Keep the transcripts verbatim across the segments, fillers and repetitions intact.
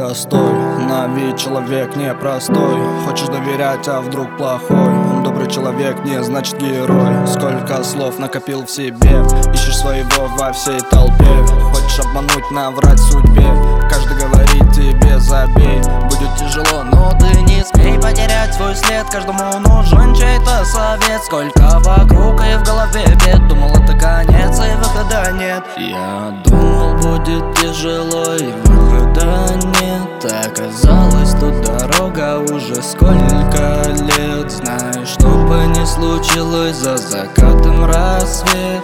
простой, на вид человек непростой. Хочешь доверять, а вдруг плохой. Он добрый человек, не значит герой. Сколько слов накопил в себе, ищешь своего во всей толпе. Хочешь обмануть, наврать судьбе, каждый говорит тебе забей. Будет тяжело, но ты не смей потерять свой след. Каждому нужен чей-то совет. Сколько вокруг и в голове бед. Думал, это конец и выхода нет. Я думал, будет тяжело и выхода нет. Оказалось, тут дорога уже сколько лет. Знаешь, что бы ни случилось, за закатом рассвет.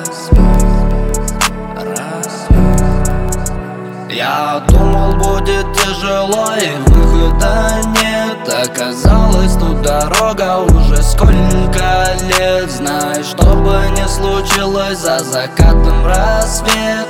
Я думал, будет тяжело и выхода нет. Оказалось, тут дорога уже сколько лет. Знаешь, что бы ни случилось, за закатом рассвет.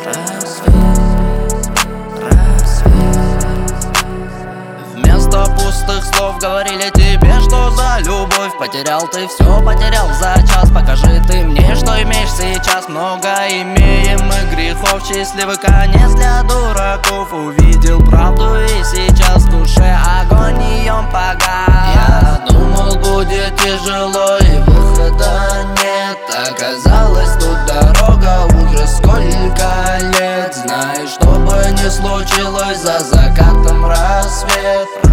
Вместо пустых слов говорили тебе, что за любовь. Потерял ты все, потерял за час. Покажи ты мне, что имеешь сейчас. Много имеем мы грехов, счастливый конец для дураков. Увидел правду и сейчас в душе огонь ее погас. Я думал, будет тяжело и выхода нет. Оказалось, тут дорога уже сколько лет. Знаешь, что бы ни случилось, за закатом рассвет.